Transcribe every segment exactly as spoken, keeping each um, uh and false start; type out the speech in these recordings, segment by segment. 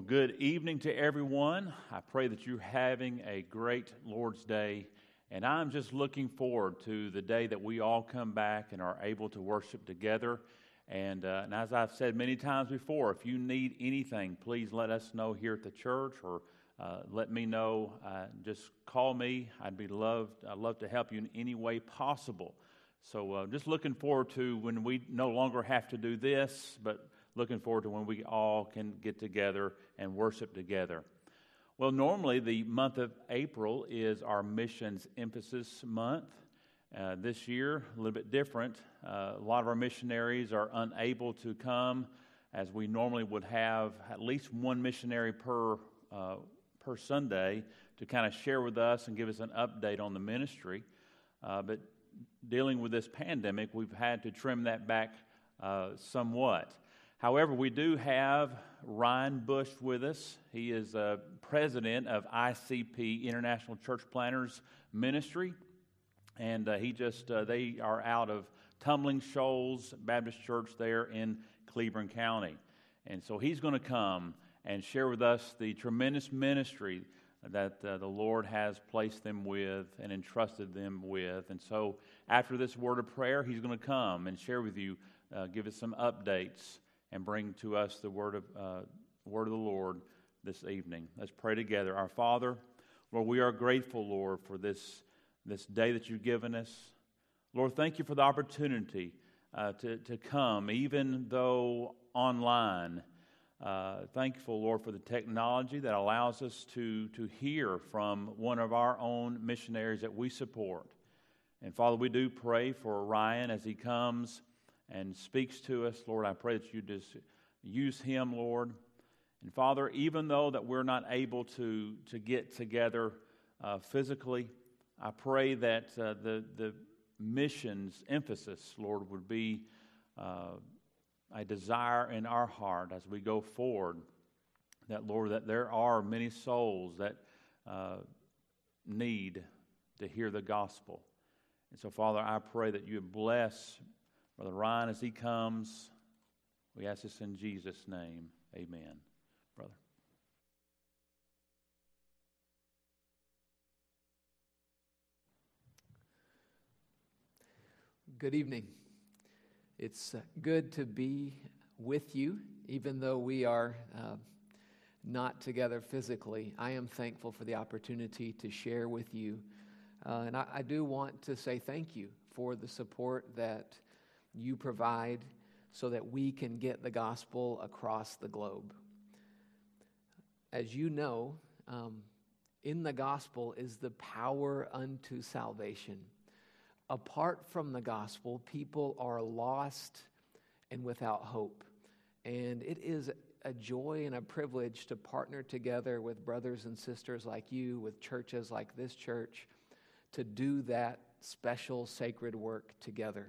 good evening to everyone. I pray that you're having a great Lord's Day, and I'm just looking forward to the day that we all come back and are able to worship together. And, uh, and as I've said many times before, if you need anything, please let us know here at the church, or uh, let me know. Uh, just call me. I'd be loved. I'd love to help you in any way possible. So uh, just looking forward to when we no longer have to do this, but looking forward to when we all can get together and worship together. Well, normally the month of April is our missions emphasis month. Uh, this year, a little bit different. Uh, a lot of our missionaries are unable to come, as we normally would have at least one missionary per uh, per Sunday to kind of share with us and give us an update on the ministry. Uh, but dealing with this pandemic, we've had to trim that back uh, somewhat. However, we do have Ryan Bush with us. He is uh, president of I C P, International Church Planners Ministry, and uh, he just uh, they are out of Tumbling Shoals Baptist Church there in Cleveland County. And so he's going to come and share with us the tremendous ministry that uh, the Lord has placed them with and entrusted them with. And so after this word of prayer, he's going to come and share with you, uh, give us some updates, and bring to us the word of uh, word of the Lord this evening. Let's pray together. Our Father, Lord, we are grateful, Lord, for this, this day that you've given us. Lord, thank you for the opportunity uh, to, to come, even though online. Uh, thankful, Lord, for the technology that allows us to, to hear from one of our own missionaries that we support. And Father, we do pray for Ryan as he comes and speaks to us. Lord, I pray that you just use him, Lord. And Father, even though that we're not able to, to get together uh, physically, I pray that uh, the, the missions emphasis, Lord, would be uh, a desire in our heart as we go forward, that, Lord, that there are many souls that uh, need to hear the gospel. And so, Father, I pray that you bless Brother Ryan as he comes. We ask this in Jesus' name. Amen. Brother. Good evening. It's good to be with you, even though we are uh, not together physically. I am thankful for the opportunity to share with you. Uh, and I, I do want to say thank you for the support that you provide so that we can get the gospel across the globe. As you know, um, in the gospel is the power unto salvation. Apart from the gospel, people are lost and without hope. And it is a joy and a privilege to partner together with brothers and sisters like you, with churches like this church, to do that special sacred work together.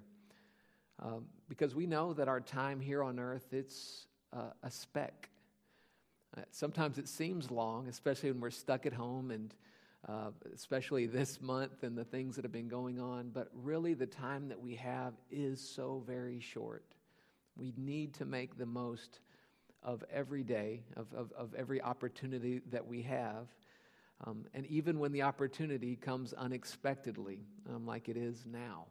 Um, because we know that our time here on earth, it's uh, a speck. Uh, sometimes it seems long, especially when we're stuck at home, and uh, especially this month and the things that have been going on. But really the time that we have is so very short. We need to make the most of every day, of, of, of every opportunity that we have. Um, and even when the opportunity comes unexpectedly, um, like it is now.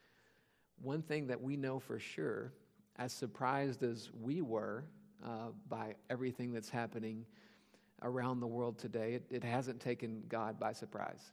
One thing that we know for sure, as surprised as we were uh, by everything that's happening around the world today, it, it hasn't taken God by surprise.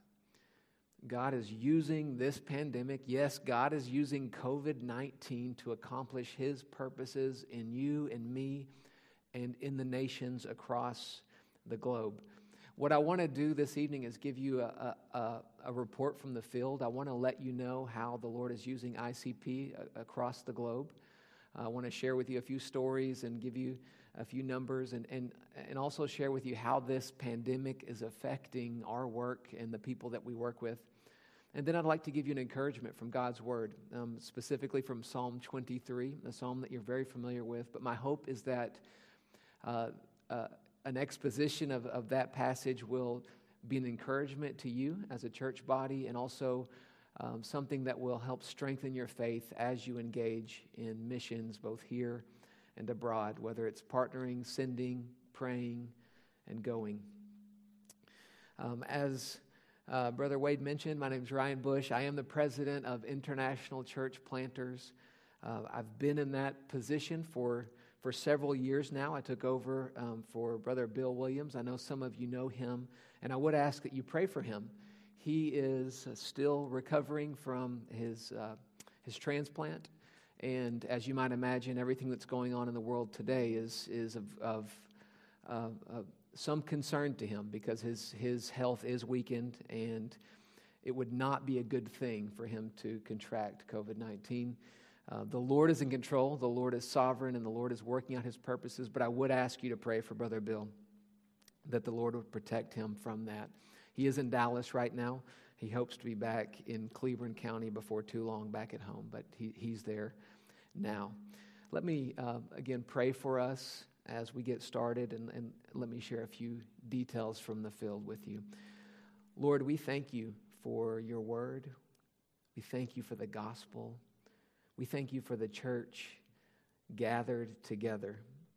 God is using this pandemic. Yes, God is using covid nineteen to accomplish His purposes in you and me and in the nations across the globe. What I want to do this evening is give you a, a, a report from the field. I want to let you know how the Lord is using I C P a, across the globe. I want to share with you a few stories and give you a few numbers, and, and, and also share with you how this pandemic is affecting our work and the people that we work with. And then I'd like to give you an encouragement from God's Word, um, specifically from Psalm twenty-three, a psalm that you're very familiar with. But my hope is that uh, uh, an exposition of, of that passage will be an encouragement to you as a church body, and also um, something that will help strengthen your faith as you engage in missions both here and abroad, whether it's partnering, sending, praying, and going. Um, as uh, Brother Wade mentioned, my name is Ryan Bush. I am the president of International Church Planters. Uh, I've been in that position for, for several years now. I took over um, for Brother Bill Williams. I know some of you know him, and I would ask that you pray for him. He is uh, still recovering from his uh, his transplant, and as you might imagine, everything that's going on in the world today is is of, of uh, uh, some concern to him because his his health is weakened, and it would not be a good thing for him to contract covid nineteen. Uh, the Lord is in control, the Lord is sovereign, and the Lord is working out his purposes, but I would ask you to pray for Brother Bill, that the Lord would protect him from that. He is in Dallas right now. He hopes to be back in Cleveland County before too long, back at home, but he, he's there now. Let me, uh, again, pray for us as we get started, and, and let me share a few details from the field with you. Lord, we thank you for your word. We thank you for the gospel. We thank you for the church gathered together.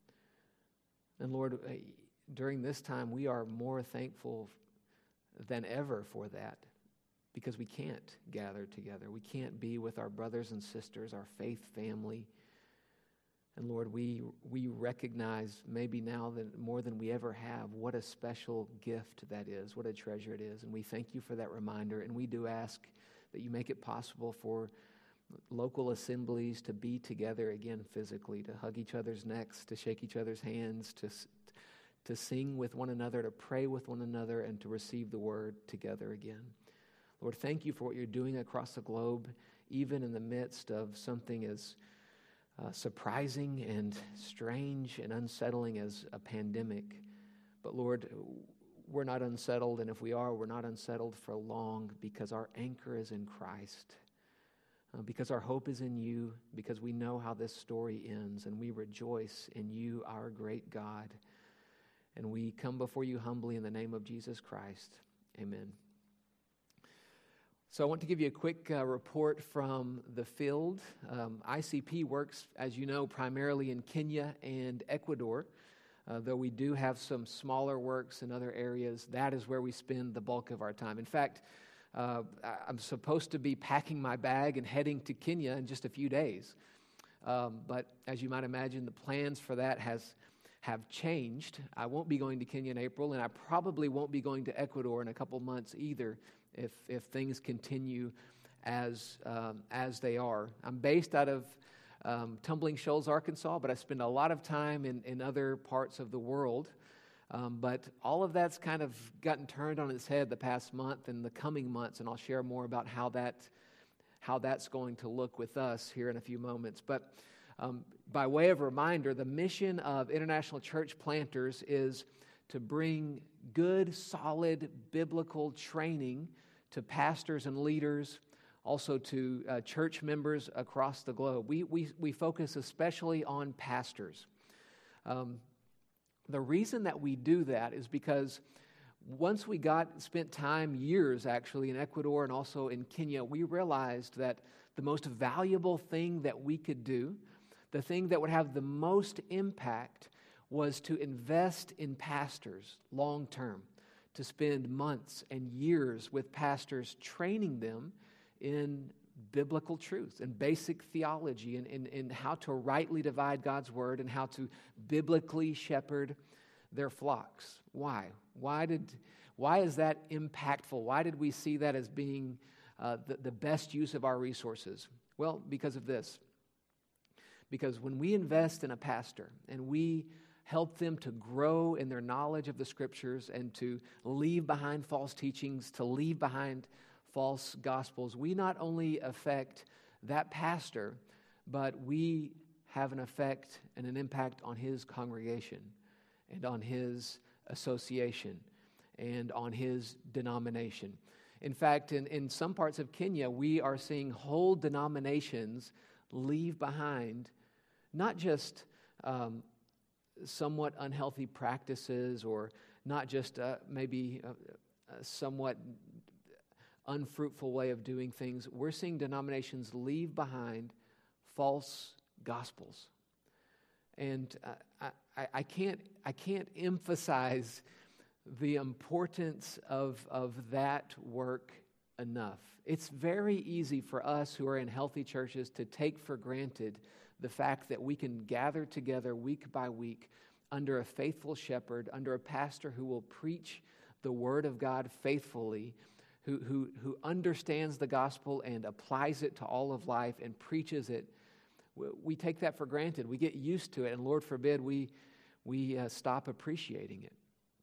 And Lord, during this time, we are more thankful than ever for that, because we can't gather together. We can't be with our brothers and sisters, our faith family. And Lord, we we recognize maybe now that more than we ever have, what a special gift that is, what a treasure it is. And we thank you for that reminder. And we do ask that you make it possible for local assemblies to be together again physically, to hug each other's necks, to shake each other's hands, to to sing with one another, to pray with one another, and to receive the word together again. Lord, thank you for what you're doing across the globe, even in the midst of something as uh, surprising and strange and unsettling as a pandemic. But Lord, we're not unsettled, and if we are, we're not unsettled for long, because our anchor is in Christ, uh, because our hope is in you, because we know how this story ends, and we rejoice in you, our great God. And we come before you humbly in the name of Jesus Christ. Amen. So I want to give you a quick uh, report from the field. Um, I C P works, as you know, primarily in Kenya and Ecuador. Uh, though we do have some smaller works in other areas, that is where we spend the bulk of our time. In fact, uh, I'm supposed to be packing my bag and heading to Kenya in just a few days. Um, but as you might imagine, the plans for that has have changed. I won't be going to Kenya in April, and I probably won't be going to Ecuador in a couple months either, if if things continue as um, as they are. I'm based out of um, Tumbling Shoals, Arkansas, but I spend a lot of time in, in other parts of the world. Um, but all of that's kind of gotten turned on its head the past month and the coming months, and I'll share more about how that how that's going to look with us here in a few moments. But um, by way of reminder, the mission of International Church Planters is to bring good, solid biblical training to pastors and leaders, also to uh, church members across the globe. We we we focus especially on pastors. Um, the reason that we do that is because once we got spent time, years actually, in Ecuador and also in Kenya, we realized that the most valuable thing that we could do, the thing that would have the most impact, was to invest in pastors long term, to spend months and years with pastors training them in biblical truth and basic theology and in, in how to rightly divide God's word and how to biblically shepherd their flocks. Why? Why did? Why is that impactful? Why did we see that as being uh, the, the best use of our resources? Well, because of this. Because when we invest in a pastor and we help them to grow in their knowledge of the Scriptures and to leave behind false teachings, to leave behind false gospels, we not only affect that pastor, but we have an effect and an impact on his congregation and on his association and on his denomination. In fact, in, in some parts of Kenya, we are seeing whole denominations leave behind not just um, somewhat unhealthy practices or not just uh, maybe a, a somewhat unfruitful way of doing things. We're seeing denominations leave behind false gospels. And uh, I, I can't I can't emphasize the importance of, of that work enough. It's very easy for us who are in healthy churches to take for granted the fact that we can gather together week by week under a faithful shepherd, under a pastor who will preach the Word of God faithfully, who, who, who understands the gospel and applies it to all of life and preaches it. We take that for granted. We get used to it, and Lord forbid we, we uh, stop appreciating it.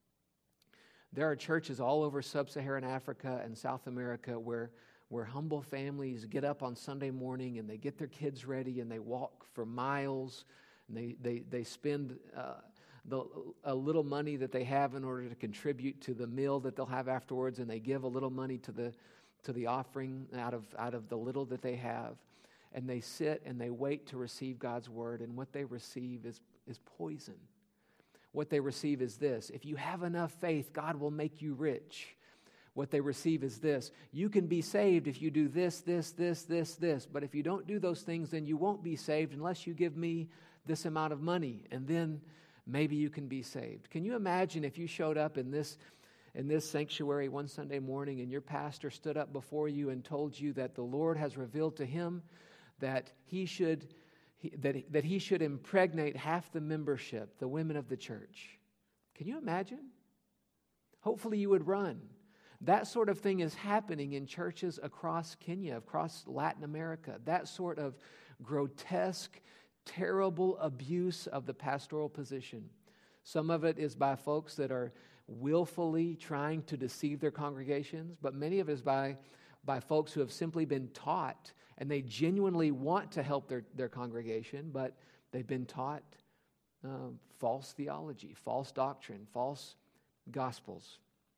There are churches all over sub-Saharan Africa and South America where, where humble families get up on Sunday morning and they get their kids ready and they walk for miles, and they, they, they spend uh, the, a little money that they have in order to contribute to the meal that they'll have afterwards, and they give a little money to the, to the offering out of, out of the little that they have. And they sit and they wait to receive God's word, and what they receive is, is poison. What they receive is this: if you have enough faith, God will make you rich. What they receive is this: you can be saved if you do this, this, this, this, this. But if you don't do those things, then you won't be saved unless you give me this amount of money, and then maybe you can be saved. Can you imagine if you showed up in this in this sanctuary one Sunday morning and your pastor stood up before you and told you that the Lord has revealed to him that he should he, that, that he should impregnate half the membership, the women of the church? Can you imagine? Hopefully you would run. That sort of thing is happening in churches across Kenya, across Latin America. That sort of grotesque, terrible abuse of the pastoral position. Some of it is by folks that are willfully trying to deceive their congregations, but many of it is by, by folks who have simply been taught, and they genuinely want to help their, their congregation, but they've been taught um, false theology, false doctrine, false gospels.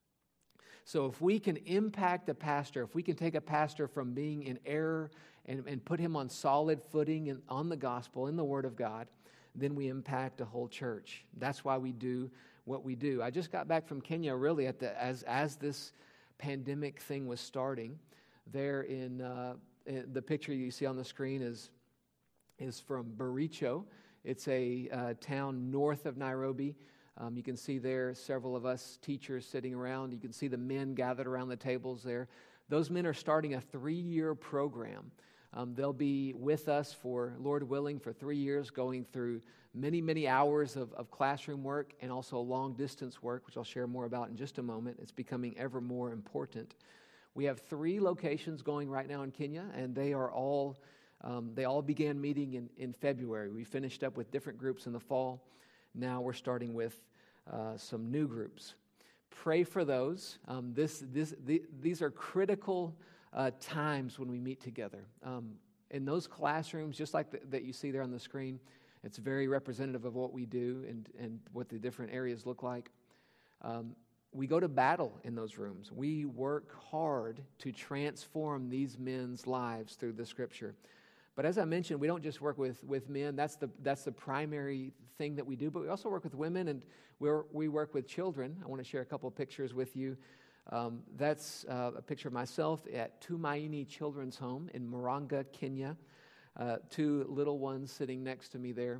So if we can impact a pastor, if we can take a pastor from being in error and, and put him on solid footing in, on the gospel, in the Word of God, then we impact a whole church. That's why we do what we do. I just got back from Kenya really at the as as this pandemic thing was starting. There in, uh, in the picture you see on the screen is is from Baricho. It's a uh, town north of Nairobi. Um, you can see there several of us teachers sitting around. You can see the men gathered around the tables there. Those men are starting a three-year program. Um, they'll be with us for, Lord willing, for three years, going through many, many hours of, of classroom work and also long-distance work, which I'll share more about in just a moment. It's becoming ever more important. We have three locations going right now in Kenya, and they are all, um, they all began meeting in, in February. We finished up with different groups in the fall. Now we're starting with uh, some new groups. Pray for those. Um, this, this, the, these are critical uh, times when we meet together. Um, in those classrooms, just like the, that you see there on the screen, it's very representative of what we do and, and what the different areas look like. Um, we go to battle in those rooms. We work hard to transform these men's lives through the Scripture. But as I mentioned, we don't just work with, with men. That's the that's the primary thing that we do. But we also work with women, and we we work with children. I want to share a couple of pictures with you. Um, that's uh, a picture of myself at Tumaini Children's Home in Murang'a, Kenya. Uh, two little ones sitting next to me there.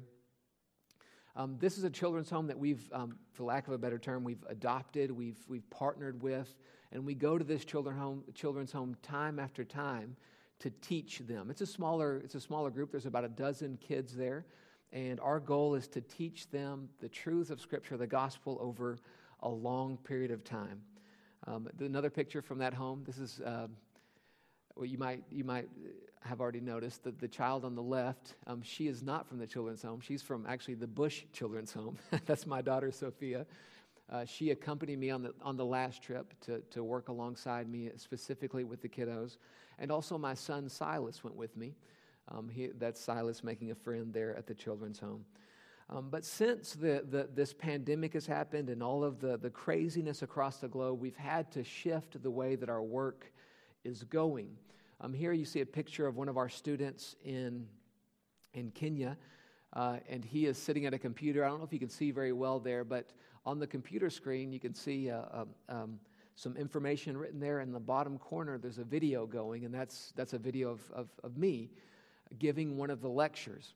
Um, this is a children's home that we've, um, for lack of a better term, we've adopted, we've we've partnered with, and we go to this children home, children's home time after time to teach them. It's a smaller, it's a smaller group. There's about a dozen kids there, and our goal is to teach them the truths of Scripture, the gospel, over a long period of time. Um, another picture from that home. This is uh, well, you might you might have already noticed that the child on the left. Um, she is not from the children's home. She's from actually the Bush Children's Home. That's my daughter Sophia. Uh, she accompanied me on the on the last trip to to work alongside me specifically with the kiddos. And also my son Silas went with me. Um, he, that's Silas making a friend there at the children's home. Um, but since the, the this pandemic has happened and all of the, the craziness across the globe, we've had to shift the way that our work is going. Um, here you see a picture of one of our students in, in Kenya, uh, and he is sitting at a computer. I don't know if you can see very well there, but on the computer screen you can see uh, uh, um, some information written there. In the bottom corner, there's a video going, and that's that's a video of, of, of me giving one of the lectures.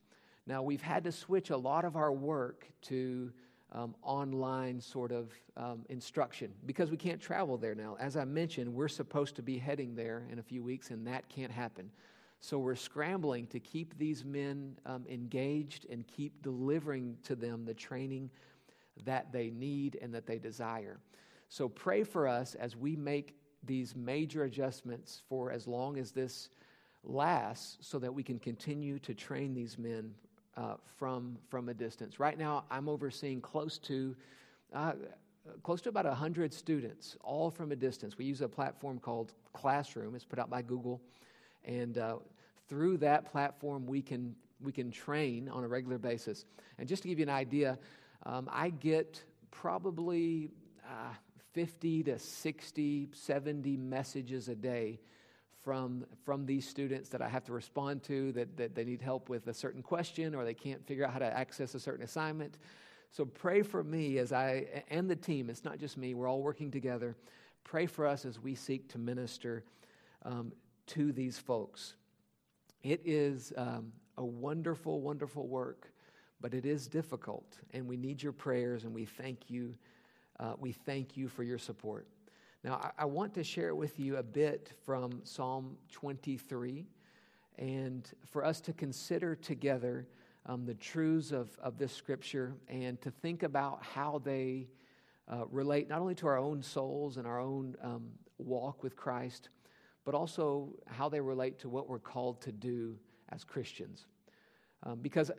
Now, we've had to switch a lot of our work to um, online sort of um, instruction because we can't travel there now. As I mentioned, we're supposed to be heading there in a few weeks, and that can't happen. So we're scrambling to keep these men um, engaged and keep delivering to them the training that they need and that they desire. So pray for us as we make these major adjustments for as long as this lasts so that we can continue to train these men uh, from, from a distance. Right now, I'm overseeing close to uh, close to about one hundred students, all from a distance. We use a platform called Classroom. It's put out by Google. And uh, through that platform, we can we can train on a regular basis. And just to give you an idea, um, I get probably uh, fifty to sixty, seventy messages a day from from these students that I have to respond to, that, that they need help with a certain question or they can't figure out how to access a certain assignment. So pray for me as I, and the team, it's not just me, we're all working together. Pray for us as we seek to minister um, to these folks. It is um, a wonderful, wonderful work, but it is difficult, and we need your prayers, and we thank you. Uh, we thank you for your support. Now, I, I want to share with you a bit from Psalm twenty-three, and for us to consider together um, the truths of, of this scripture and to think about how they uh, relate not only to our own souls and our own um, walk with Christ, but also how they relate to what we're called to do as Christians. Um, because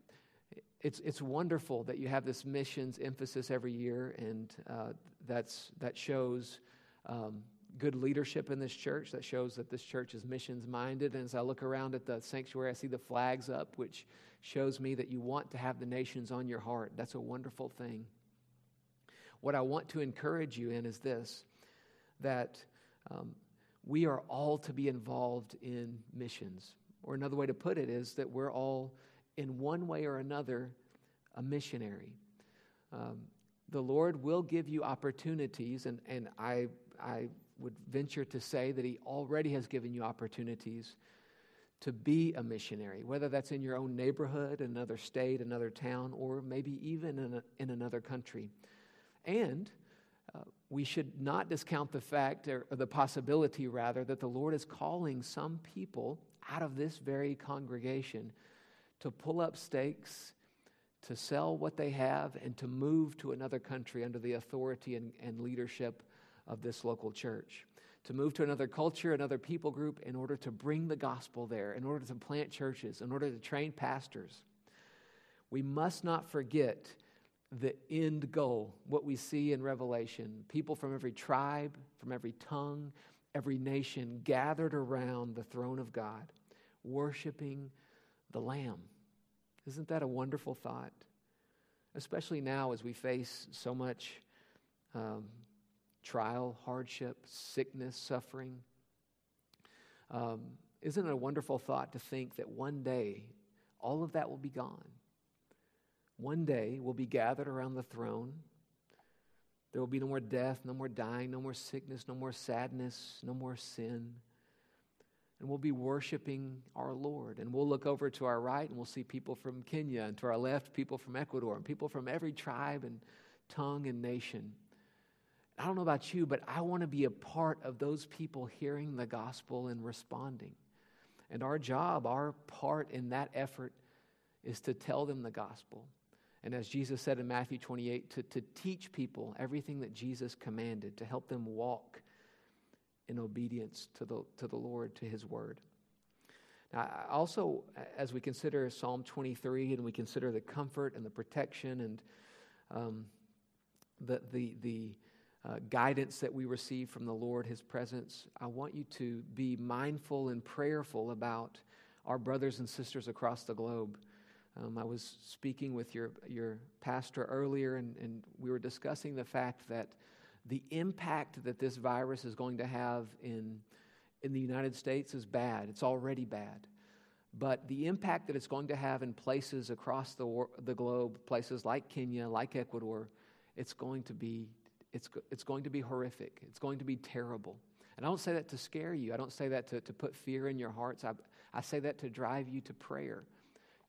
it's it's wonderful that you have this missions emphasis every year, and uh, that's that shows um, good leadership in this church. That shows that this church is missions-minded. And as I look around at the sanctuary, I see the flags up, which shows me that you want to have the nations on your heart. That's a wonderful thing. What I want to encourage you in is this, that um, we are all to be involved in missions. Or another way to put it is that we're all, in one way or another, a missionary. Um, the Lord will give you opportunities, and, and I, I would venture to say that He already has given you opportunities to be a missionary, whether that's in your own neighborhood, another state, another town, or maybe even in, a, in another country. And uh, we should not discount the fact, or, or the possibility rather, that the Lord is calling some people out of this very congregation to pull up stakes, to sell what they have, and to move to another country under the authority and, and leadership of this local church. To move to another culture, another people group, in order to bring the gospel there, in order to plant churches, in order to train pastors. We must not forget the end goal, what we see in Revelation. People from every tribe, from every tongue, every nation gathered around the throne of God, worshiping the Lamb. Isn't that a wonderful thought? Especially now as we face so much um, trial, hardship, sickness, suffering. Um, isn't it a wonderful thought to think that one day all of that will be gone? One day we'll be gathered around the throne. There will be no more death, no more dying, no more sickness, no more sadness, no more sin. And we'll be worshiping our Lord. And we'll look over to our right and we'll see people from Kenya, and to our left, people from Ecuador, and people from every tribe and tongue and nation. I don't know about you, but I want to be a part of those people hearing the gospel and responding. And our job, our part in that effort is to tell them the gospel. And as Jesus said in Matthew twenty-eight, to, to teach people everything that Jesus commanded, to help them walk in obedience to the to the Lord, to His word. Now, also, as we consider Psalm twenty-three, and we consider the comfort and the protection and um, the the the uh, guidance that we receive from the Lord, His presence, I want you to be mindful and prayerful about our brothers and sisters across the globe. Um, I was speaking with your your pastor earlier, and, and we were discussing the fact that the impact that this virus is going to have in, in the United States is bad. It's already bad. But the impact that it's going to have in places across the wor- the globe, places like Kenya, like Ecuador, it's going to be it's it's going to be horrific. It's going to be terrible. And I don't say that to scare you. I don't say that to, to put fear in your hearts. I, I say that to drive you to prayer,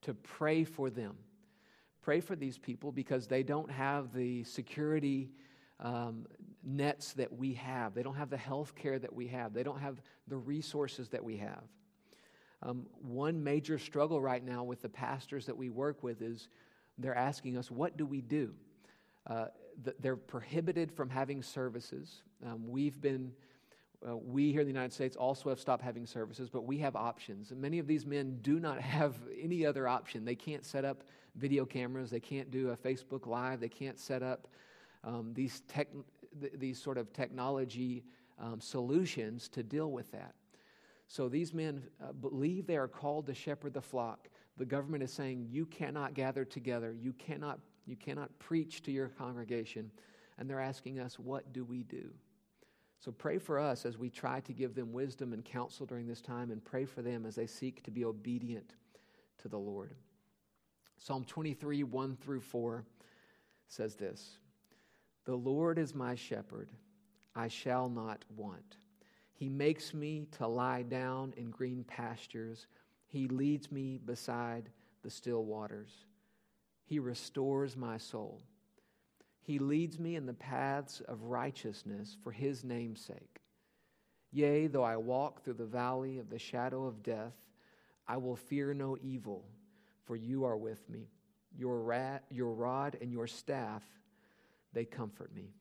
to pray for them. Pray for these people because they don't have the security um, nets that we have. They don't have the health care that we have. They don't have the resources that we have. Um, one major struggle right now with the pastors that we work with is they're asking us, what do we do? Uh, th- they're prohibited from having services. Um, we've been, uh, we here in the United States also have stopped having services, but we have options. And many of these men do not have any other option. They can't set up video cameras. They can't do a Facebook Live. They can't set up um, these tech, th- these sort of technology um, solutions to deal with that. So these men uh, believe they are called to shepherd the flock. The government is saying, you cannot gather together. You cannot, you cannot preach to your congregation. And they're asking us, what do we do? So pray for us as we try to give them wisdom and counsel during this time, and pray for them as they seek to be obedient to the Lord. Psalm twenty-three, one through four says this, "The Lord is my shepherd, I shall not want. He makes me to lie down in green pastures. He leads me beside the still waters. He restores my soul. He leads me in the paths of righteousness for his name's sake. Yea, though I walk through the valley of the shadow of death, I will fear no evil, for you are with me. Your, rat, your rod and your staff, they comfort me."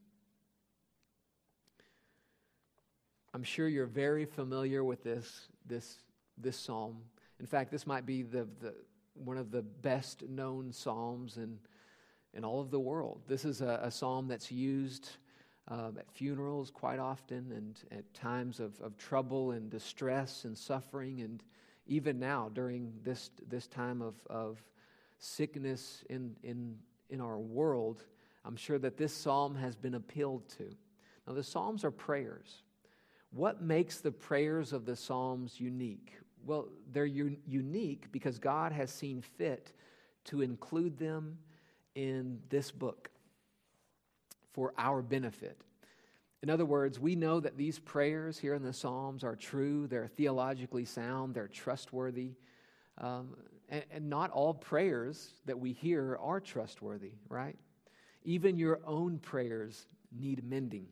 I'm sure you're very familiar with this, this, this psalm. In fact, this might be the, the one of the best known psalms in, in all of the world. This is a, a psalm that's used um, at funerals quite often, and at times of, of trouble and distress and suffering, and even now during this this time of, of sickness in, in, in our world. I'm sure that this psalm has been appealed to. Now, the psalms are prayers. What makes the prayers of the Psalms unique? Well, they're un- unique because God has seen fit to include them in this book for our benefit. In other words, we know that these prayers here in the Psalms are true, they're theologically sound, they're trustworthy. Um, and, and not all prayers that we hear are trustworthy, right? Even your own prayers need mending.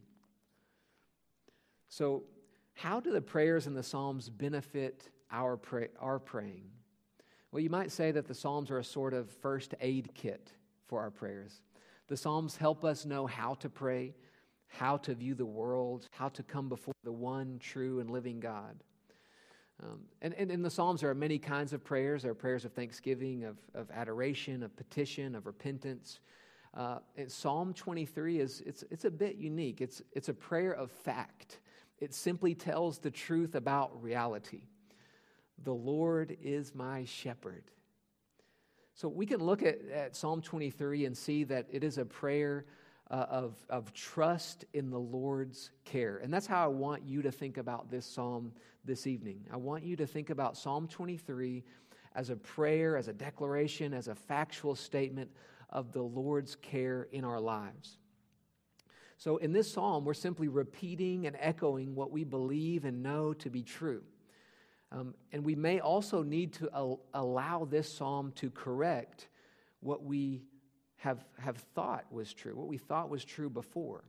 So, how do the prayers in the Psalms benefit our pray, our praying? Well, you might say that the Psalms are a sort of first aid kit for our prayers. The Psalms help us know how to pray, how to view the world, how to come before the one true and living God. Um, and, and in the Psalms, there are many kinds of prayers. There are prayers of thanksgiving, of, of adoration, of petition, of repentance. Uh, and Psalm twenty-three is it's it's a bit unique. It's it's a prayer of fact. It simply tells the truth about reality. The Lord is my shepherd. So we can look at, at Psalm twenty-three and see that it is a prayer uh, of, of trust in the Lord's care. And that's how I want you to think about this psalm this evening. I want you to think about Psalm twenty-three as a prayer, as a declaration, as a factual statement of the Lord's care in our lives. So in this psalm, we're simply repeating and echoing what we believe and know to be true. Um, and we may also need to al- allow this psalm to correct what we have, have thought was true, what we thought was true before.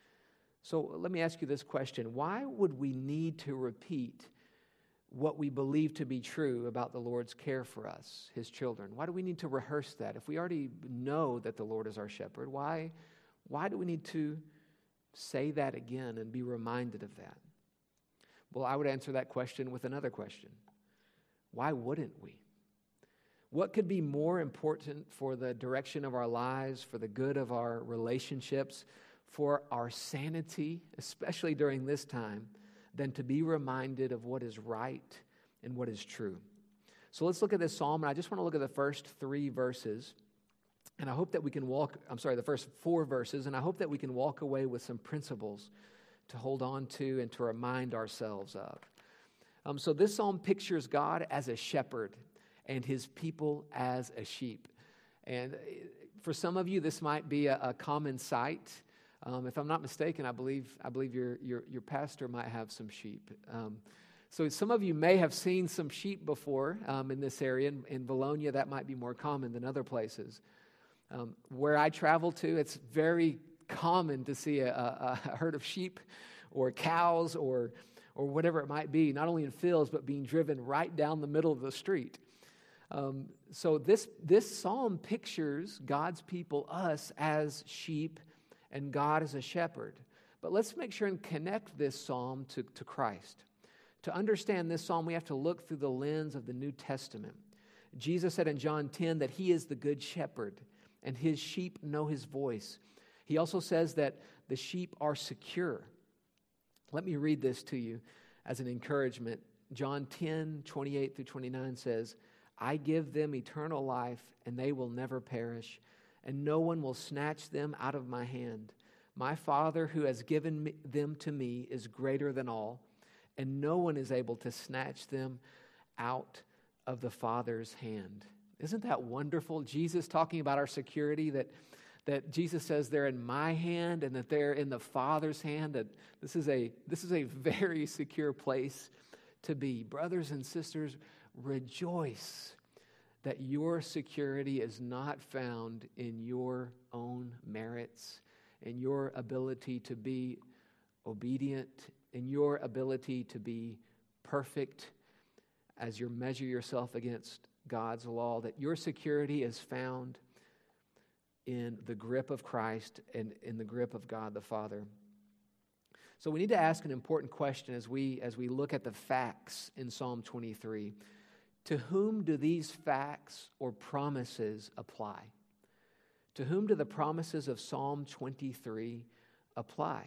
So let me ask you this question. Why would we need to repeat what we believe to be true about the Lord's care for us, his children? Why do we need to rehearse that? If we already know that the Lord is our shepherd, why, why do we need to say that again and be reminded of that? Well, I would answer that question with another question. Why wouldn't we? What could be more important for the direction of our lives, for the good of our relationships, for our sanity, especially during this time, than to be reminded of what is right and what is true? So let's look at this psalm, and I just want to look at the first three verses. And I hope that we can walk, I'm sorry, the first four verses, and I hope that we can walk away with some principles to hold on to and to remind ourselves of. Um, so this psalm pictures God as a shepherd and his people as a sheep. And for some of you, this might be a, a common sight. Um, if I'm not mistaken, I believe I believe your, your, your pastor might have some sheep. Um, So some of you may have seen some sheep before um, in this area. In, in Bologna, that might be more common than other places. Um, where I travel to, it's very common to see a, a, a herd of sheep or cows or or whatever it might be, not only in fields, but being driven right down the middle of the street. Um, so this, this psalm pictures God's people, us, as sheep, and God as a shepherd. But let's make sure and connect this psalm to, to Christ. To understand this psalm, we have to look through the lens of the New Testament. Jesus said in John ten that he is the good shepherd, and his sheep know his voice. He also says that the sheep are secure. Let me read this to you as an encouragement. John ten, twenty-eight through twenty-nine says, I give them eternal life, and they will never perish, and no one will snatch them out of my hand. My Father who has given me, them to me is greater than all, and no one is able to snatch them out of the Father's hand. Isn't that wonderful? Jesus talking about our security, that that Jesus says they're in my hand and that they're in the Father's hand, that this is a this is a very secure place to be. Brothers and sisters, rejoice that your security is not found in your own merits, in your ability to be obedient, in your ability to be perfect as you measure yourself against God's law, that your security is found in the grip of Christ and in the grip of God the Father. So we need to ask an important question as we as we look at the facts in Psalm twenty-three. To whom do these facts or promises apply? To whom do the promises of Psalm twenty-three apply?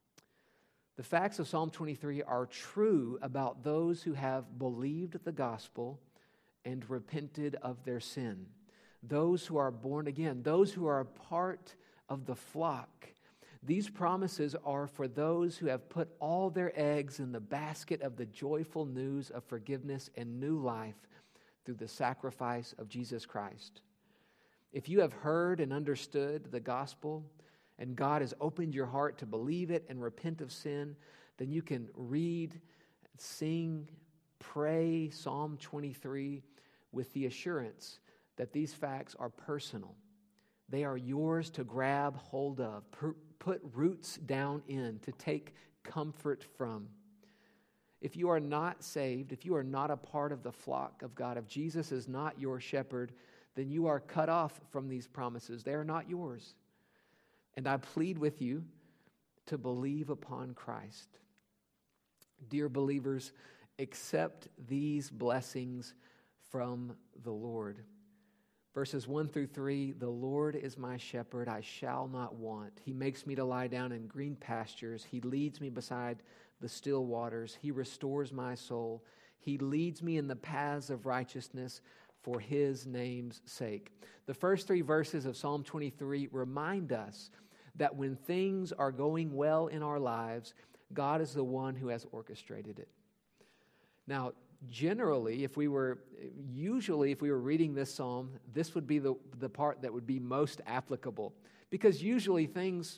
The facts of Psalm twenty-three are true about those who have believed the gospel and repented of their sin. Those who are born again, those who are a part of the flock. These promises are for those who have put all their eggs in the basket of the joyful news of forgiveness and new life through the sacrifice of Jesus Christ. If you have heard and understood the gospel, and God has opened your heart to believe it and repent of sin, then you can read, sing, pray Psalm twenty-three with the assurance that these facts are personal. They are yours to grab hold of, per, put roots down in, to take comfort from. If you are not saved, if you are not a part of the flock of God, if Jesus is not your shepherd, then you are cut off from these promises. They are not yours. And I plead with you to believe upon Christ. Dear believers, accept these blessings from the Lord. Verses one through three, the Lord is my shepherd, I shall not want. He makes me to lie down in green pastures. He leads me beside the still waters. He restores my soul. He leads me in the paths of righteousness for his name's sake. The first three verses of Psalm twenty-three remind us that when things are going well in our lives, God is the one who has orchestrated it. Now, generally, if we were, usually if we were reading this psalm, this would be the, the part that would be most applicable. Because usually things,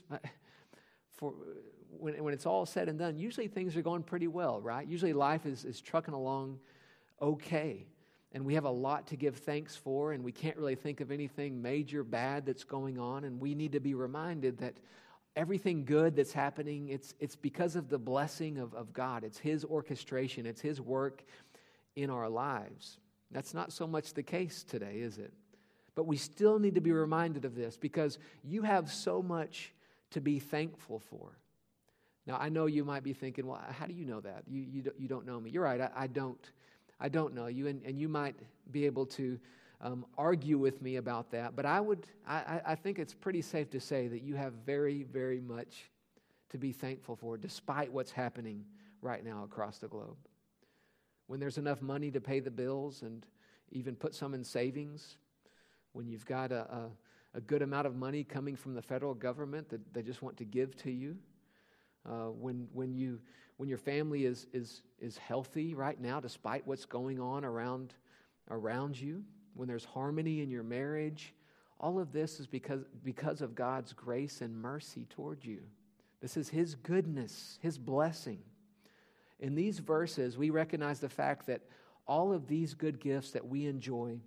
for when, when it's all said and done, usually things are going pretty well, right? Usually life is, is trucking along okay. And we have a lot to give thanks for, and we can't really think of anything major bad that's going on. And we need to be reminded that everything good that's happening, it's it's because of the blessing of, of God. It's his orchestration. It's his work in our lives. That's not so much the case today, is it? But we still need to be reminded of this because you have so much to be thankful for. Now, I know you might be thinking, well, how do you know that? You you, you don't know me. You're right, I, I don't. I don't know you, and, and you might be able to um, argue with me about that. But I would, I, I think it's pretty safe to say that you have very, very much to be thankful for, despite what's happening right now across the globe. When there's enough money to pay the bills and even put some in savings, when you've got a, a, a good amount of money coming from the federal government that they just want to give to you, uh, when when you when your family is is is healthy right now, despite what's going on around around you, when there's harmony in your marriage, all of this is because because of God's grace and mercy toward you. This is his goodness, his blessing. In these verses, we recognize the fact that all of these good gifts that we enjoy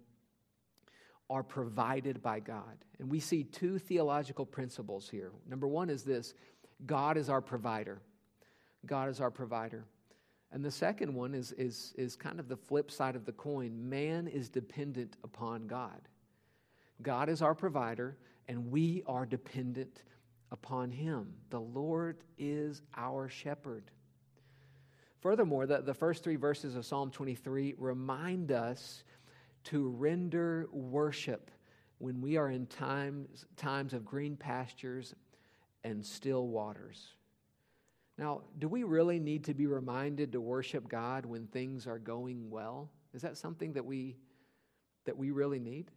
are provided by God. And we see two theological principles here. Number one is this: God is our provider. God is our provider. And the second one is, is, is kind of the flip side of the coin. Man is dependent upon God. God is our provider, and we are dependent upon Him. The Lord is our shepherd. Furthermore, the, the first three verses of Psalm twenty-three remind us to render worship when we are in times, times of green pastures and still waters. Now, do we really need to be reminded to worship God when things are going well? Is that something that we that we really need?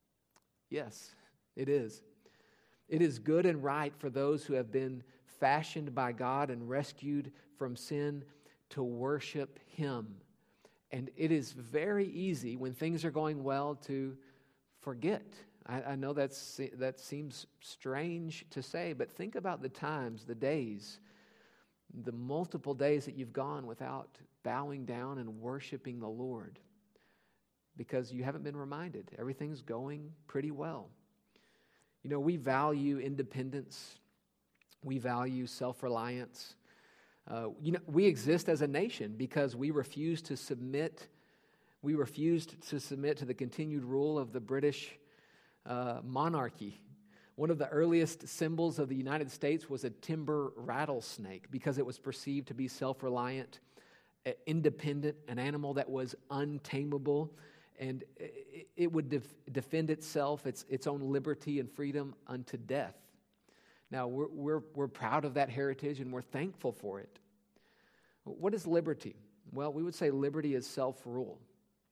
Yes, it is. It is good and right for those who have been fashioned by God and rescued from sin to worship Him. And it is very easy when things are going well to forget. I, I know that's, that seems strange to say, but think about the times, the days, the multiple days that you've gone without bowing down and worshiping the Lord because you haven't been reminded. Everything's going pretty well. You know, we value independence. We value self-reliance. Uh, you know, we exist as a nation because we refuse to submit. We refused to submit to the continued rule of the British uh, monarchy. One of the earliest symbols of the United States was a timber rattlesnake because it was perceived to be self-reliant, independent, an animal that was untamable, and it would def- defend itself, its, its own liberty and freedom unto death. Now, we're, we're, we're proud of that heritage and we're thankful for it. What is liberty? Well, we would say liberty is self-rule.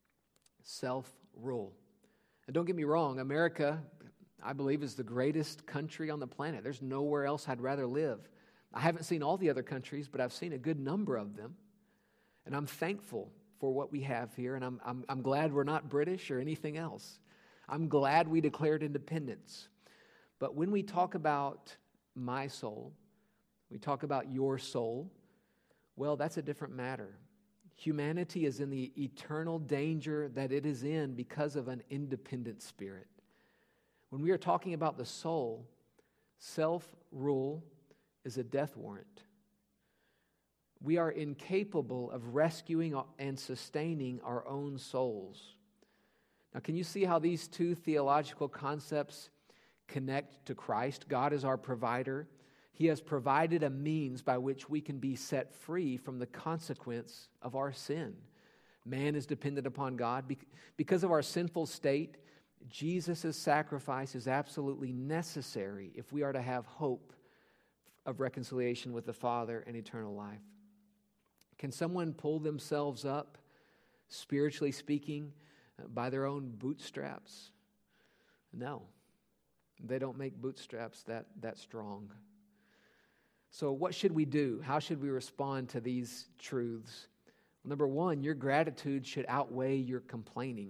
Self-rule. And don't get me wrong, America, I believe, is the greatest country on the planet. There's nowhere else I'd rather live. I haven't seen all the other countries, but I've seen a good number of them. And I'm thankful for what we have here, and I'm, I'm, I'm glad we're not British or anything else. I'm glad we declared independence. But when we talk about my soul, we talk about your soul, well, that's a different matter. Humanity is in the eternal danger that it is in because of an independent spirit. When we are talking about the soul, self-rule is a death warrant. We are incapable of rescuing and sustaining our own souls. Now, can you see how these two theological concepts connect to Christ? God is our provider. He has provided a means by which we can be set free from the consequence of our sin. Man is dependent upon God. Because of our sinful state, Jesus' sacrifice is absolutely necessary if we are to have hope of reconciliation with the Father and eternal life. Can someone pull themselves up, spiritually speaking, by their own bootstraps? No. They don't make bootstraps that, that strong. So what should we do? How should we respond to these truths? Well, number one, your gratitude should outweigh your complaining.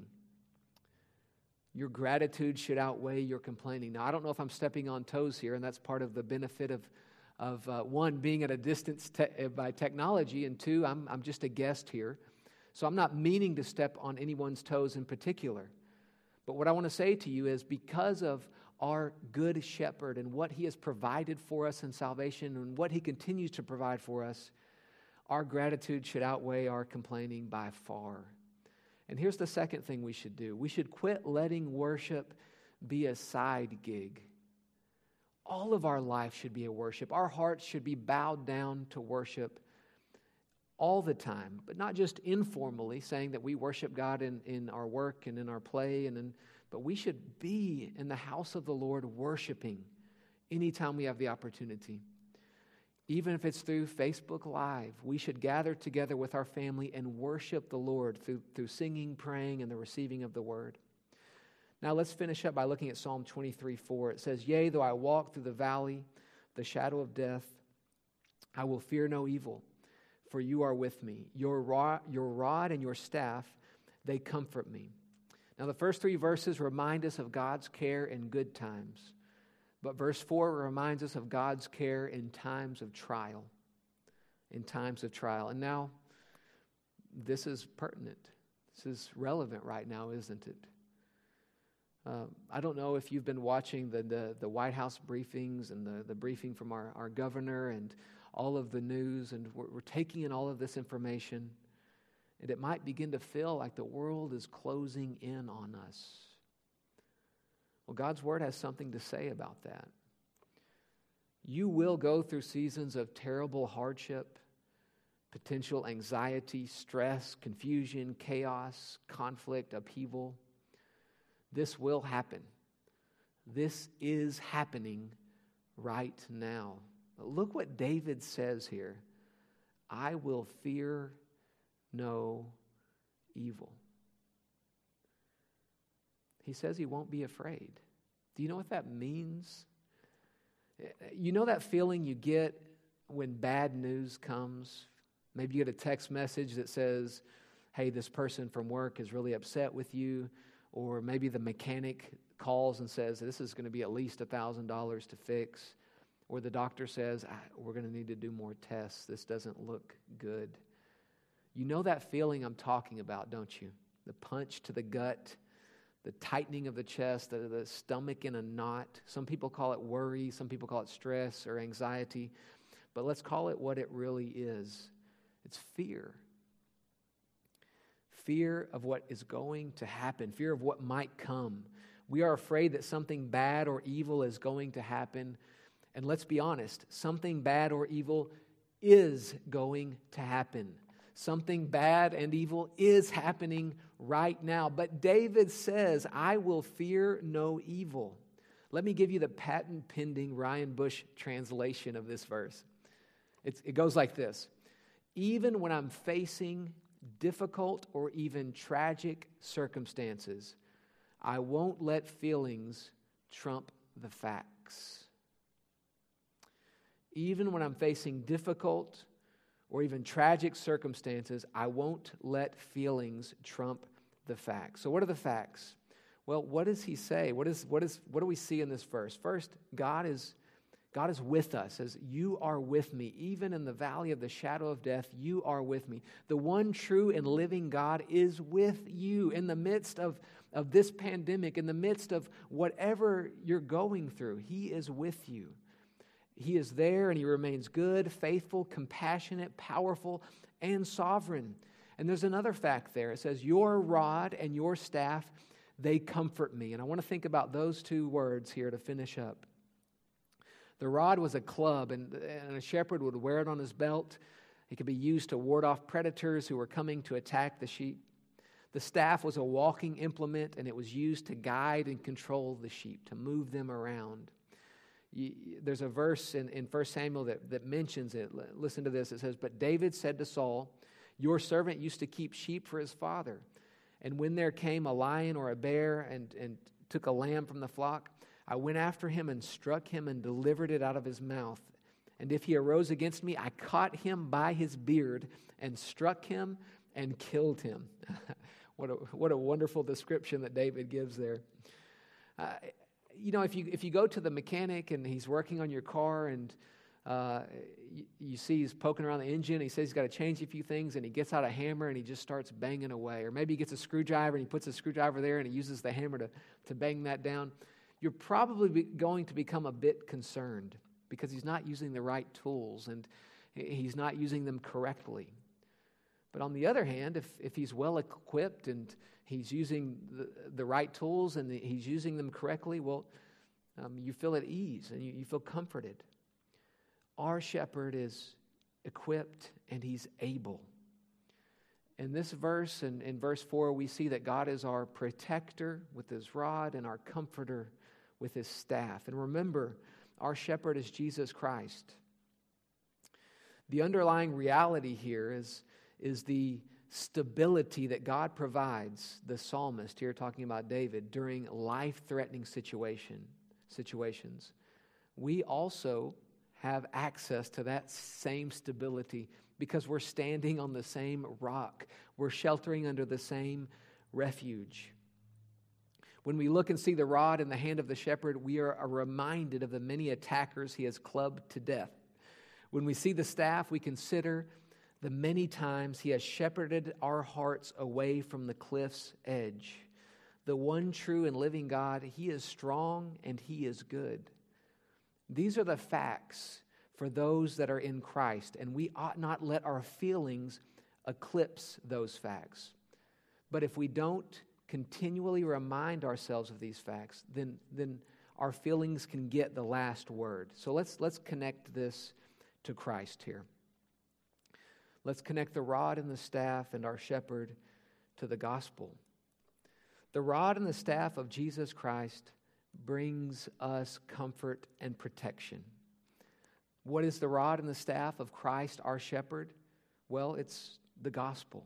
Your gratitude should outweigh your complaining. Now, I don't know if I'm stepping on toes here, and that's part of the benefit of, of uh, one, being at a distance te- by technology, and two, I'm, I'm just a guest here. So I'm not meaning to step on anyone's toes in particular. But what I want to say to you is because of our good shepherd and what he has provided for us in salvation and what he continues to provide for us, our gratitude should outweigh our complaining by far. And here's the second thing we should do. We should quit letting worship be a side gig. All of our life should be a worship. Our hearts should be bowed down to worship all the time, but not just informally, saying that we worship God in, in our work and in our play, and in, but we should be in the house of the Lord worshiping anytime we have the opportunity. Even if it's through Facebook Live, we should gather together with our family and worship the Lord through, through singing, praying, and the receiving of the word. Now let's finish up by looking at Psalm twenty-three four. It says, "Yea, though I walk through the valley, the shadow of death, I will fear no evil, for you are with me. Your rod, your rod and your staff, they comfort me." Now the first three verses remind us of God's care in good times. But verse four reminds us of God's care in times of trial. in times of trial. And now, this is pertinent. This is relevant right now, isn't it? Uh, I don't know if you've been watching the, the, the White House briefings and the, the briefing from our, our governor and all of the news, and we're, we're taking in all of this information, and it might begin to feel like the world is closing in on us. Well, God's Word has something to say about that. You will go through seasons of terrible hardship, potential anxiety, stress, confusion, chaos, conflict, upheaval. This will happen. This is happening right now. But look what David says here. I will fear no evil. He says he won't be afraid. Do you know what that means? You know that feeling you get when bad news comes? Maybe you get a text message that says, hey, this person from work is really upset with you. Or maybe the mechanic calls and says, this is going to be at least one thousand dollars to fix. Or the doctor says, we're going to need to do more tests. This doesn't look good. You know that feeling I'm talking about, don't you? The punch to the gut, the tightening of the chest, the, the stomach in a knot. Some people call it worry. Some people call it stress or anxiety. But let's call it what it really is. It's fear. Fear of what is going to happen. Fear of what might come. We are afraid that something bad or evil is going to happen. And let's be honest, something bad or evil is going to happen. Something bad and evil is happening right now. But David says, I will fear no evil. Let me give you the patent pending Ryan Bush translation of this verse. It's, it goes like this. Even when I'm facing difficult or even tragic circumstances, I won't let feelings trump the facts. Even when I'm facing difficult or even tragic circumstances, I won't let feelings trump the facts. So what are the facts? Well, what does he say? What is what is what do we see in this verse? First, God is God is with us, as you are with me. Even in the valley of the shadow of death, you are with me. The one true and living God is with you in the midst of, of this pandemic, in the midst of whatever you're going through. He is with you. He is there, and he remains good, faithful, compassionate, powerful, and sovereign. And there's another fact there. It says, your rod and your staff, they comfort me. And I want to think about those two words here to finish up. The rod was a club, and, and a shepherd would wear it on his belt. It could be used to ward off predators who were coming to attack the sheep. The staff was a walking implement, and it was used to guide and control the sheep, to move them around. You, there's a verse in, in First Samuel that, that mentions it. Listen to this. It says, but David said to Saul, your servant used to keep sheep for his father. And when there came a lion or a bear and, and took a lamb from the flock, I went after him and struck him and delivered it out of his mouth. And if he arose against me, I caught him by his beard and struck him and killed him. What a, what a wonderful description that David gives there. Uh, you know, if you if you go to the mechanic and he's working on your car and uh, you, you see he's poking around the engine, he says he's got to change a few things, and he gets out a hammer and he just starts banging away. Or maybe he gets a screwdriver and he puts a screwdriver there and he uses the hammer to, to bang that down. You're probably be going to become a bit concerned because he's not using the right tools and he's not using them correctly. But on the other hand, if, if he's well equipped and he's using the, the right tools and the, he's using them correctly, well, um, you feel at ease and you, you feel comforted. Our shepherd is equipped and he's able. In this verse, and in, in verse four, we see that God is our protector with his rod and our comforter with his staff. And remember, our shepherd is Jesus Christ. The underlying reality here is, is the stability that God provides the psalmist, here talking about David, during life-threatening situation, situations. We also have access to that same stability because we're standing on the same rock. We're sheltering under the same refuge. When we look and see the rod in the hand of the shepherd, we are reminded of the many attackers he has clubbed to death. When we see the staff, we consider the many times he has shepherded our hearts away from the cliff's edge. The one true and living God, he is strong and he is good. These are the facts for those that are in Christ, and we ought not let our feelings eclipse those facts. But if we don't continually remind ourselves of these facts, then, then our feelings can get the last word. So let's, let's connect this to Christ here. Let's connect the rod and the staff and our shepherd to the gospel. The rod and the staff of Jesus Christ brings us comfort and protection. What is the rod and the staff of Christ, our shepherd? Well, it's the gospel.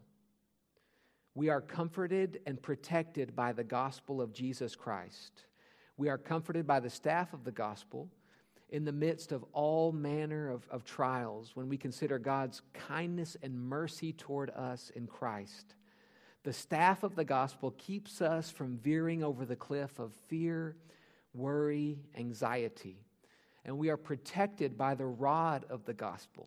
We are comforted and protected by the gospel of Jesus Christ. We are comforted by the staff of the gospel in the midst of all manner of, of trials when we consider God's kindness and mercy toward us in Christ. The staff of the gospel keeps us from veering over the cliff of fear, worry, anxiety. And we are protected by the rod of the gospel.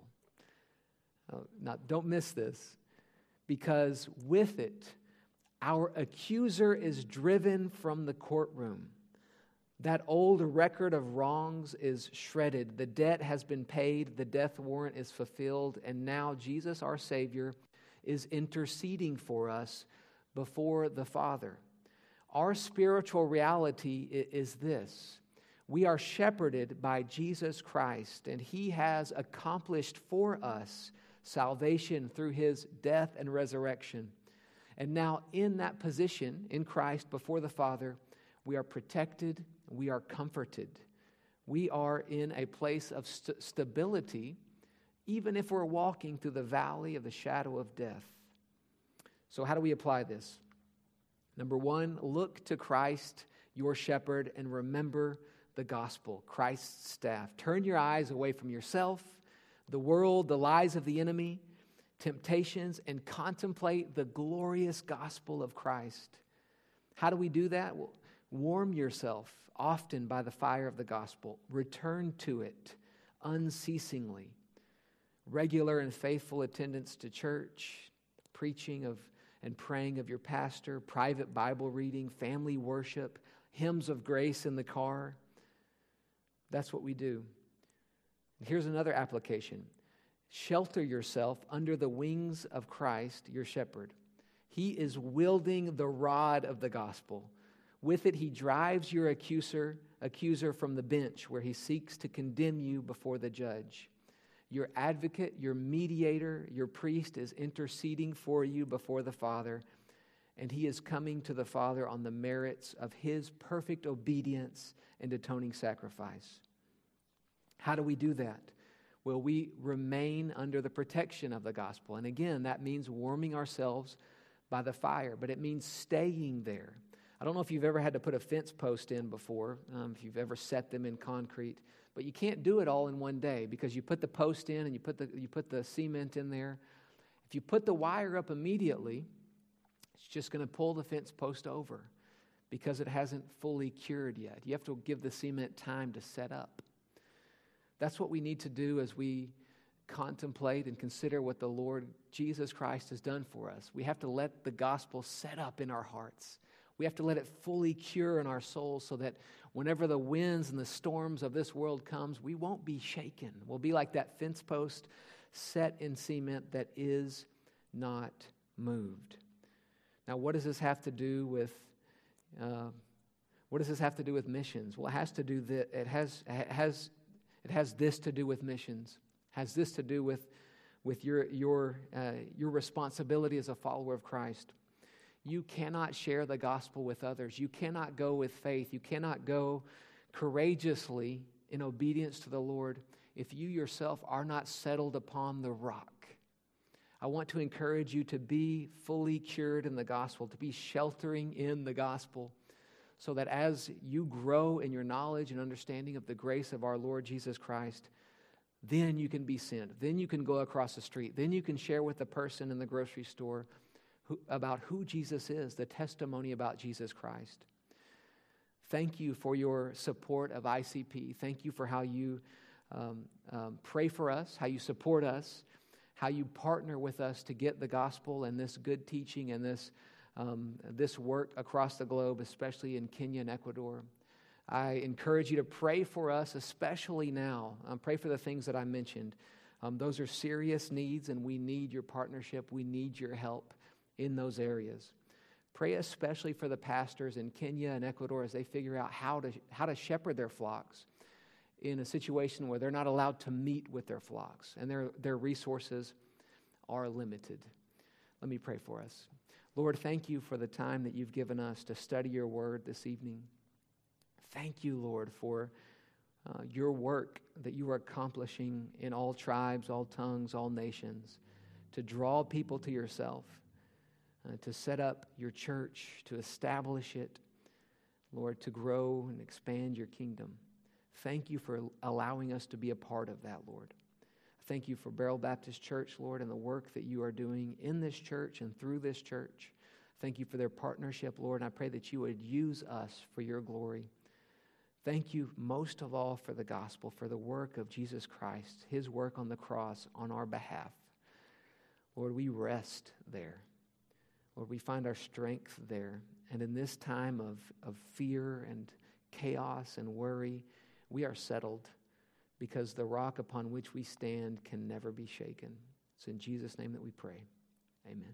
Uh, now, don't miss this, because with it, our accuser is driven from the courtroom. That old record of wrongs is shredded. The debt has been paid. The death warrant is fulfilled. And now Jesus, our Savior, is interceding for us before the Father. Our spiritual reality is this. We are shepherded by Jesus Christ, and He has accomplished for us salvation through His death and resurrection. And now in that position, in Christ, before the Father, we are protected, we are comforted. We are in a place of st- stability, even if we're walking through the valley of the shadow of death. So how do we apply this? Number one, look to Christ, your shepherd, and remember the gospel, Christ's staff. Turn your eyes away from yourself, the world, the lies of the enemy, temptations, and contemplate the glorious gospel of Christ. How do we do that? Well, warm yourself often by the fire of the gospel. Return to it unceasingly. Regular and faithful attendance to church, preaching of and praying of your pastor, private Bible reading, family worship, hymns of grace in the car. That's what we do. Here's another application. Shelter yourself under the wings of Christ, your shepherd. He is wielding the rod of the gospel. With it, he drives your accuser, accuser from the bench where he seeks to condemn you before the judge. Your advocate, your mediator, your priest is interceding for you before the Father, and he is coming to the Father on the merits of his perfect obedience and atoning sacrifice. How do we do that? Well, we remain under the protection of the gospel. And again, that means warming ourselves by the fire, but it means staying there. I don't know if you've ever had to put a fence post in before, um, if you've ever set them in concrete, but you can't do it all in one day because you put the post in and you put the you put the cement in there. If you put the wire up immediately, it's just going to pull the fence post over because it hasn't fully cured yet. You have to give the cement time to set up. That's what we need to do as we contemplate and consider what the Lord Jesus Christ has done for us. We have to let the gospel set up in our hearts. We have to let it fully cure in our souls so that whenever the winds and the storms of this world comes, we won't be shaken. We'll be like that fence post set in cement that is not moved. Now, what does this have to do with uh, what does this have to do with missions? Well, it has to do that. It has it has it has this to do with missions. It has this to do with with your your uh, your responsibility as a follower of Christ. You cannot share the gospel with others. You cannot go with faith. You cannot go courageously in obedience to the Lord if you yourself are not settled upon the rock. I want to encourage you to be fully cured in the gospel, to be sheltering in the gospel, so that as you grow in your knowledge and understanding of the grace of our Lord Jesus Christ, then you can be sent. Then you can go across the street. Then you can share with the person in the grocery store Who, about who Jesus is, the testimony about Jesus Christ. Thank you for your support of I C P. Thank you for how you um, um, pray for us, how you support us, how you partner with us to get the gospel and this good teaching and this um, this work across the globe, especially in Kenya and Ecuador. I encourage you to pray for us, especially now. Um, pray for the things that I mentioned. Um, those are serious needs, and we need your partnership. We need your help in those areas. Pray especially for the pastors in Kenya and Ecuador as they figure out how to how to shepherd their flocks in a situation where they're not allowed to meet with their flocks and their, their resources are limited. Let me pray for us. Lord, thank you for the time that you've given us to study your word this evening. Thank you, Lord, for uh, your work that you are accomplishing in all tribes, all tongues, all nations, to draw people to yourself, uh, to set up your church, to establish it, Lord, to grow and expand your kingdom. Thank you for allowing us to be a part of that, Lord. Thank you for Beryl Baptist Church, Lord, and the work that you are doing in this church and through this church. Thank you for their partnership, Lord, and I pray that you would use us for your glory. Thank you most of all for the gospel, for the work of Jesus Christ, his work on the cross on our behalf. Lord, we rest there. Lord, we find our strength there. And in this time of, of fear and chaos and worry, we are settled because the rock upon which we stand can never be shaken. It's in Jesus' name that we pray. Amen.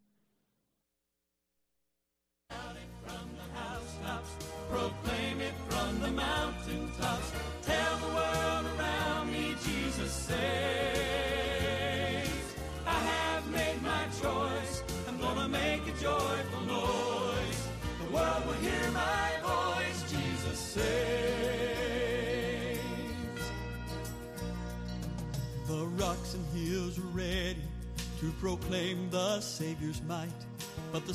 Shout it from the housetops, proclaim it from the mountaintops. Tell the world around me Jesus saves. I have made my choice. I'm gonna make a joyful noise. The world will hear my voice. Jesus saves. The rocks and hills are ready to proclaim the Savior's might, but the